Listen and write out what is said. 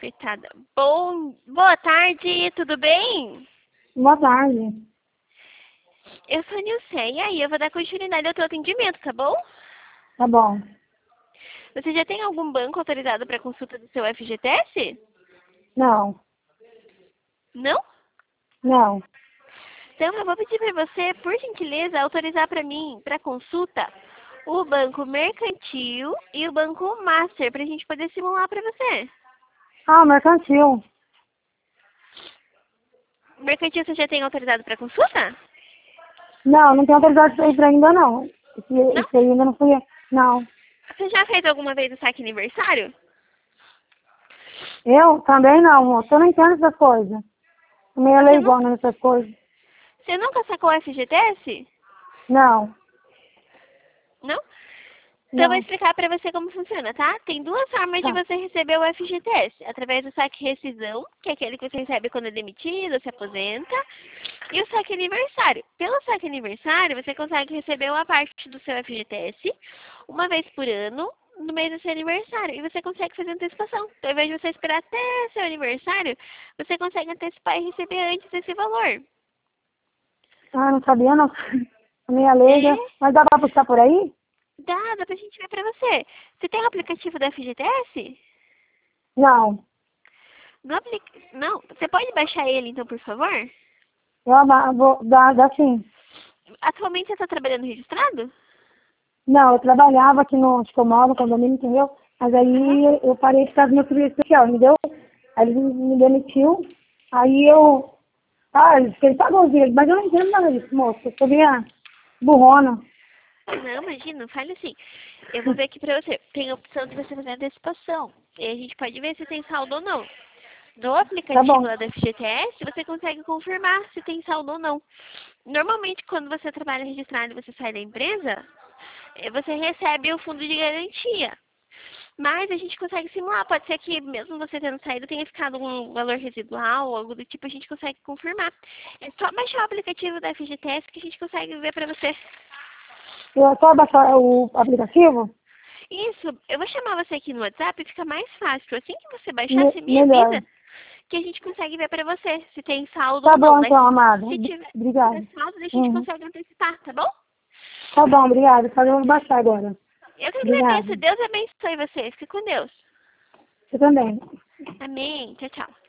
Coitada. Boa tarde, tudo bem? Boa tarde. Eu sou a Nilce, e aí eu vou dar continuidade ao teu atendimento, tá bom? Tá bom. Você já tem algum banco autorizado para consulta do seu FGTS? Não. Não? Não. Então eu vou pedir para você, por gentileza, autorizar para mim, para consulta, o Banco Mercantil e o Banco Master, para a gente poder simular para você. Ah, mercantil. O Mercantil você já tem autorizado para consulta? Não tenho autoridade pra ir ainda não. Não? Esse aí ainda não fui. Não. Você já fez alguma vez o saque aniversário? Eu também não, moço. Eu não entendo essas coisas. Tô meio Você, nu leigona nessas coisas. você nunca sacou o FGTS? Não. Não? Então eu vou Não. explicar para você como funciona, tá? Tem duas formas de Tá. você receber o FGTS. Através do saque rescisão, que é aquele que você recebe quando é demitido, se aposenta, e o saque aniversário. Pelo saque aniversário, você consegue receber uma parte do seu FGTS uma vez por ano, no mês do seu aniversário. E você consegue fazer antecipação. Então, ao invés de você esperar até seu aniversário, você consegue antecipar e receber antes desse valor. Ah, não sabia não. Meia É, leiga. Mas dá pra buscar por aí? dá pra gente ver pra você. Você tem o aplicativo do FGTS? Não. Não, você pode baixar ele então, por favor? Vou dar sim. Atualmente você está trabalhando registrado? Não, eu trabalhava aqui no onde que eu moro, no condomínio, entendeu? Mas Aham. aí eu parei por causa do meu serviço social, entendeu? Aí ele me demitiu. Aí eu. Ah, ele fez pagou os direitos, mas eu não entendo nada disso, moço. Eu sou minha burrona. Não, imagina, fale assim. Eu vou ver aqui pra você. Tem a opção de você fazer antecipação. E a gente pode ver se tem saldo ou não. No Tá aplicativo bom. lá da FGTS, você consegue confirmar se tem saldo ou não. Normalmente, quando você trabalha registrado e você sai da empresa, você recebe o fundo de garantia. Mas a gente consegue simular. Pode ser que mesmo você tendo saído tenha ficado um valor residual ou algo do tipo, a gente consegue confirmar. É só baixar o aplicativo da FGTS que a gente consegue ver pra você. Eu só baixar o aplicativo? Isso, eu vou chamar você aqui no WhatsApp, fica mais fácil. Assim que você baixar, você me Melhor. avisa que a gente consegue ver pra você se tem saldo Tá ou não. bom Daí então, amada. se Obrigada. tiver saldo, a gente Uhum. consegue antecipar, tá bom? Tá bom, obrigada. Só eu vou baixar agora. Eu que Obrigada. agradeço. Deus abençoe você. Fique com Deus. Você também. Amém. Tchau, tchau.